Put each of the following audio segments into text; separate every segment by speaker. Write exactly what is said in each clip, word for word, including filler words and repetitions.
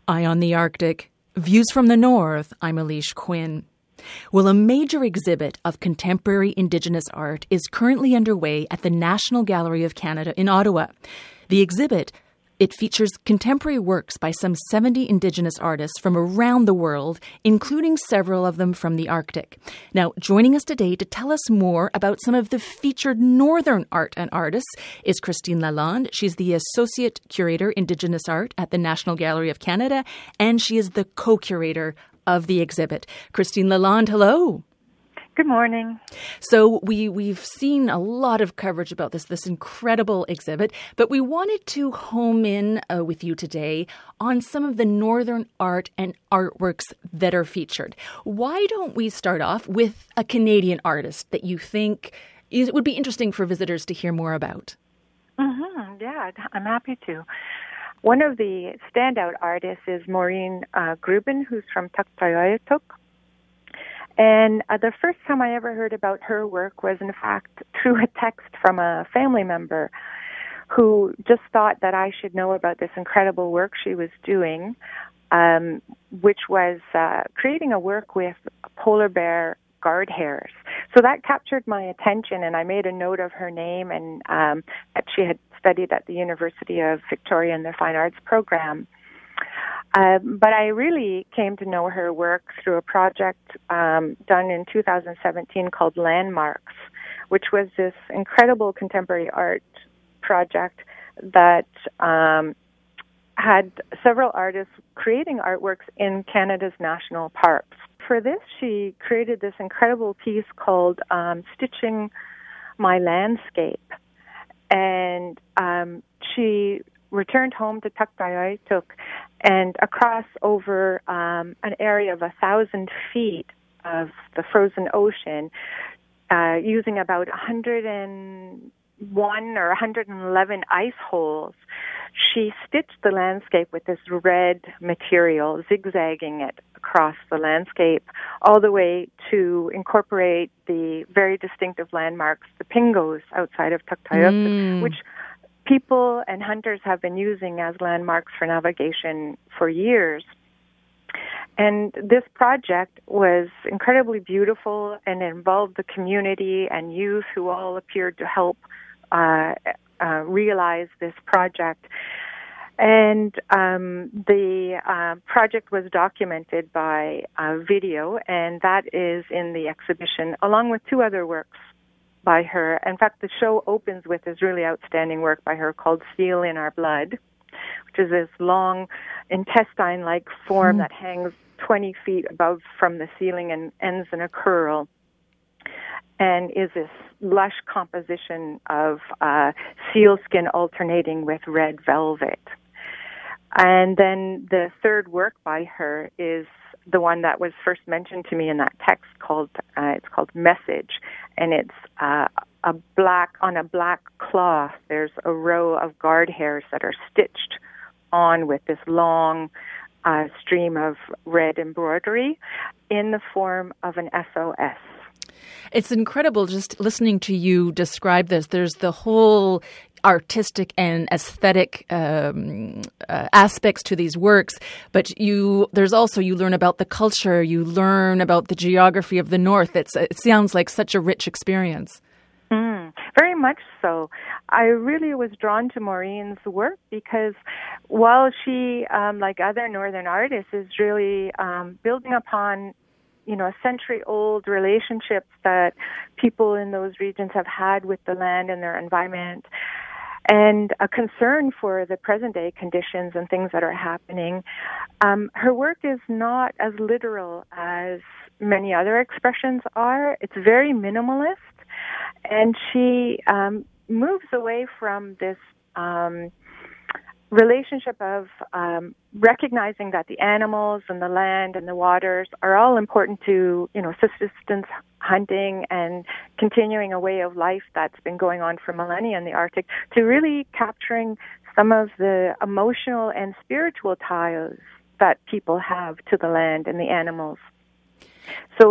Speaker 1: Eye on the Arctic. Views from the North. I'm Alicia Quinn. Well, a major exhibit of contemporary Indigenous art is currently underway at the National Gallery of Canada in Ottawa. The exhibit, it features contemporary works by some seventy Indigenous artists from around the world, including several of them from the Arctic. Now, joining us today to tell us more about some of the featured Northern art and artists is Christine Lalonde. She's the Associate Curator, Indigenous Art at the National Gallery of Canada, and she is the co-curator of the exhibit. Christine Lalonde, hello.
Speaker 2: Good morning.
Speaker 1: So we, we've seen a lot of coverage about this, this incredible exhibit, but we wanted to home in uh, with you today on some of the Northern art and artworks that are featured. Why don't we start off with a Canadian artist that you think is, would be interesting for visitors to hear more about?
Speaker 2: Mm-hmm. Yeah, I'm happy to. One of the standout artists is Maureen uh, Grubin, who's from Tuktoyaktuk. And uh, the first time I ever heard about her work was, in fact, through a text from a family member who just thought that I should know about this incredible work she was doing, um, which was uh, creating a work with polar bear guard hairs. So that captured my attention, and I made a note of her name and um, that she had studied at the University of Victoria in their Fine Arts program. Uh, but I really came to know her work through a project um, done in two thousand seventeen called Landmarks, which was this incredible contemporary art project that um, had several artists creating artworks in Canada's national parks. For this, she created this incredible piece called um, Stitching My Landscape. And um, she returned home to Tuktoyaktuk and across over um, an area of a thousand feet of the frozen ocean, uh, using about one hundred one or one hundred eleven ice holes. She stitched the landscape with this red material, zigzagging it across the landscape, all the way to incorporate the very distinctive landmarks, the pingos outside of Tuktoyaktuk, mm. which people and hunters have been using as landmarks for navigation for years. And this project was incredibly beautiful and involved the community and youth who all appeared to help uh, uh, realize this project. And um, the uh, project was documented by uh, video, and that is in the exhibition, along with two other works by her. In fact, the show opens with this really outstanding work by her called Seal in Our Blood, which is this long intestine-like form mm. that hangs twenty feet above from the ceiling and ends in a curl, and is this lush composition of uh, seal skin alternating with red velvet. And then the third work by her is the one that was first mentioned to me in that text called, uh, it's called Message, and it's uh, a black, on a black cloth, there's a row of guard hairs that are stitched on with this long uh, stream of red embroidery in the form of an S O S.
Speaker 1: It's incredible just listening to you describe this. There's the whole artistic and aesthetic um, uh, aspects to these works, but you there's also, you learn about the culture, you learn about the geography of the North. It's, it sounds like such a rich experience.
Speaker 2: Mm, very much so. I really was drawn to Maureen's work because while she, um, like other Northern artists, is really um, building upon you know, century-old relationships that people in those regions have had with the land and their environment, and a concern for the present-day conditions and things that are happening. Um, her work is not as literal as many other expressions are. It's very minimalist, and she um, moves away from this um, relationship of um, recognizing that the animals and the land and the waters are all important to, you know, subsistence hunting and continuing a way of life that's been going on for millennia in the Arctic, to really capturing some of the emotional and spiritual ties that people have to the land and the animals. So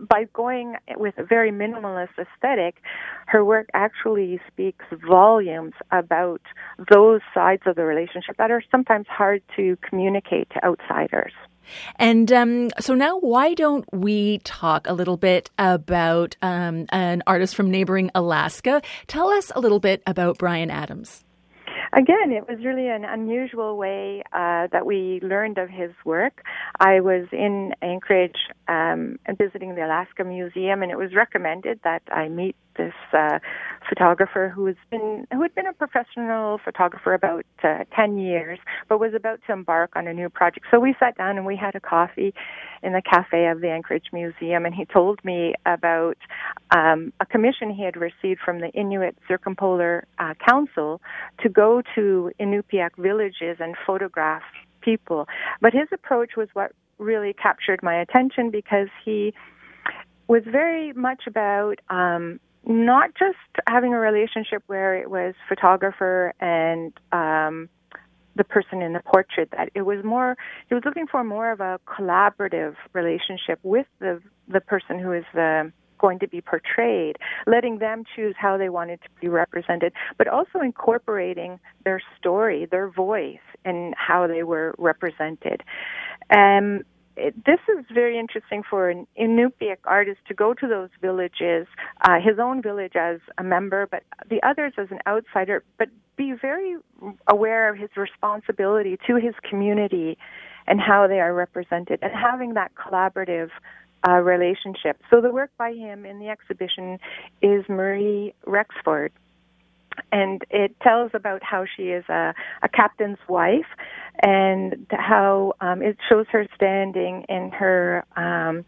Speaker 2: by going with a very minimalist aesthetic, her work actually speaks volumes about those sides of the relationship that are sometimes hard to communicate to outsiders.
Speaker 1: And um, so now why don't we talk a little bit about um, an artist from neighboring Alaska? Tell us a little bit about Bryan Adams.
Speaker 2: Again, it was really an unusual way uh, that we learned of his work. I was in Anchorage um, and visiting the Alaska Museum, and it was recommended that I meet this uh, photographer who has been who had been a professional photographer about uh, ten years, but was about to embark on a new project. So we sat down and we had a coffee in the cafe of the Anchorage Museum, and he told me about um, a commission he had received from the Inuit Circumpolar uh, Council to go to Inupiaq villages and photograph people. But his approach was what really captured my attention, because he was very much about um, not just having a relationship where it was photographer and um, the person in the portrait. That it was more, he was looking for more of a collaborative relationship with the the person who is the going to be portrayed, letting them choose how they wanted to be represented, but also incorporating their story, their voice, and how they were represented. Um, it, this is very interesting for an Inupiaq artist to go to those villages, uh, his own village as a member, but the others as an outsider, but be very aware of his responsibility to his community and how they are represented, and having that collaborative Uh, relationship. So the work by him in the exhibition is Marie Rexford, and it tells about how she is a, a captain's wife, and how um, it shows her standing in her um,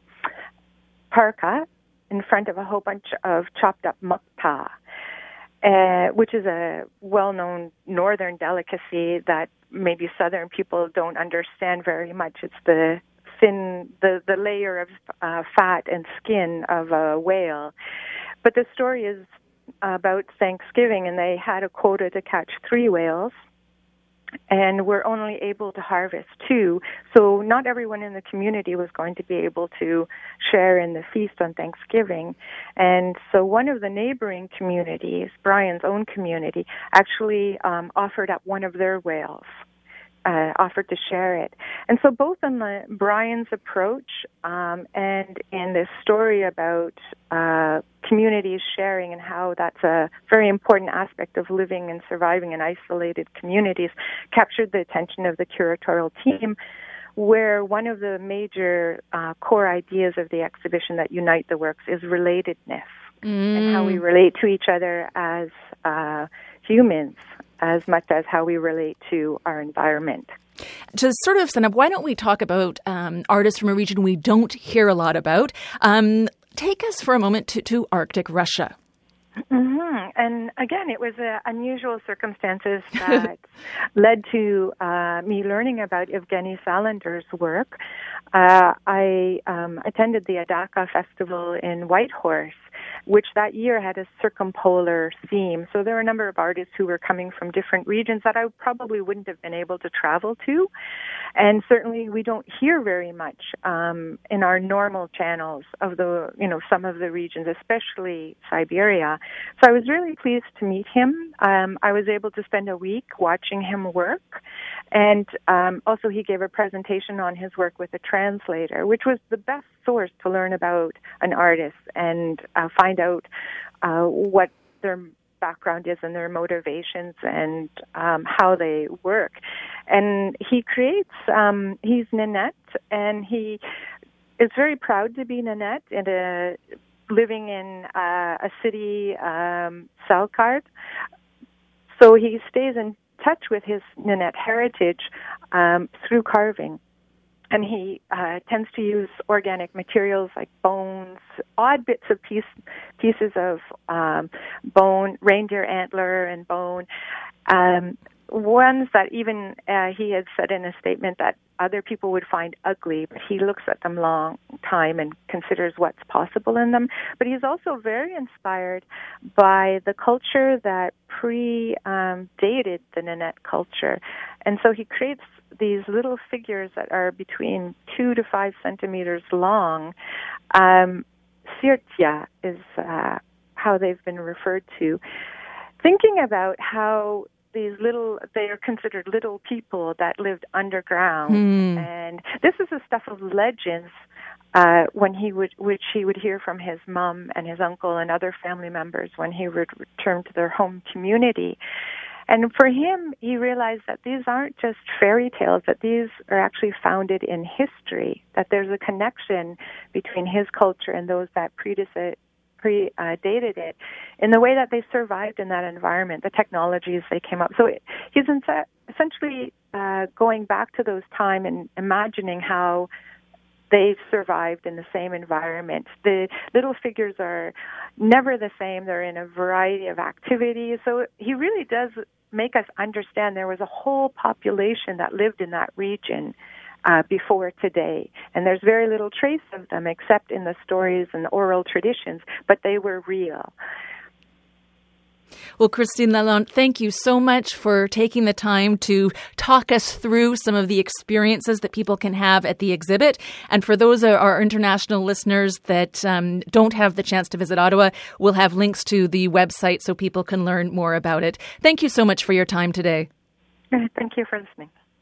Speaker 2: parka in front of a whole bunch of chopped up mukta, uh, which is a well-known northern delicacy that maybe southern people don't understand very much. It's the thin, the, the layer of uh, fat and skin of a whale. But the story is about Thanksgiving, and they had a quota to catch three whales, and were only able to harvest two. So not everyone in the community was going to be able to share in the feast on Thanksgiving. And so one of the neighboring communities, Bryan's own community, actually um, offered up one of their whales. Uh, offered to share it. And so both in the Bryan's approach um, and in this story about uh, communities sharing and how that's a very important aspect of living and surviving in isolated communities, captured the attention of the curatorial team, where one of the major uh, core ideas of the exhibition that unite the works is relatedness, mm. and how we relate to each other as uh, humans, as much as how we relate to our environment.
Speaker 1: To sort of sum up, why don't we talk about um, artists from a region we don't hear a lot about? Um, take us for a moment to, to Arctic Russia.
Speaker 2: Mm-hmm. And again, it was uh, unusual circumstances that led to uh, me learning about Evgeny Salander's work. Uh, I um, attended the Adaka Festival in Whitehorse, which that year had a circumpolar theme. So there were a number of artists who were coming from different regions that I probably wouldn't have been able to travel to. And certainly we don't hear very much um, in our normal channels of the, you know, some of the regions, especially Siberia. So I was really pleased to meet him. Um, I was able to spend a week watching him work. And um, also he gave a presentation on his work with a translator, which was the best source to learn about an artist and uh, find out uh, what their background is and their motivations and um, how they work. And he creates, um, he's Nanette, and he is very proud to be Nanette and a, living in uh, a city, um, Salkard. So he stays in touch with his Nanette heritage um, through carving. And he uh, tends to use organic materials like bones, odd bits of piece, pieces of um, bone, reindeer antler and bone, um, ones that even uh, he had said in a statement that other people would find ugly, but he looks at them long time and considers what's possible in them. But he's also very inspired by the culture that pre-dated um, the Nanette culture. And so he creates these little figures that are between two to five centimeters long, um, Sirtia is uh, how they've been referred to. Thinking about how these little, they are considered little people that lived underground.
Speaker 1: Hmm.
Speaker 2: And this is the stuff of legends uh, when he would, which he would hear from his mom and his uncle and other family members when he would return to their home community. And for him, he realized that these aren't just fairy tales, that these are actually founded in history, that there's a connection between his culture and those that predecessor predated it in the way that they survived in that environment, the technologies they came up. So it, he's essentially uh, going back to those times and imagining how they survived in the same environment. The little figures are never the same. They're in a variety of activities. So he really does make us understand there was a whole population that lived in that region Uh, before today. And there's very little trace of them except in the stories and oral traditions, but they were real.
Speaker 1: Well, Christine Lalonde, thank you so much for taking the time to talk us through some of the experiences that people can have at the exhibit. And for those of our international listeners that um, don't have the chance to visit Ottawa, we'll have links to the website so people can learn more about it. Thank you so much for your time today.
Speaker 2: Thank you for listening.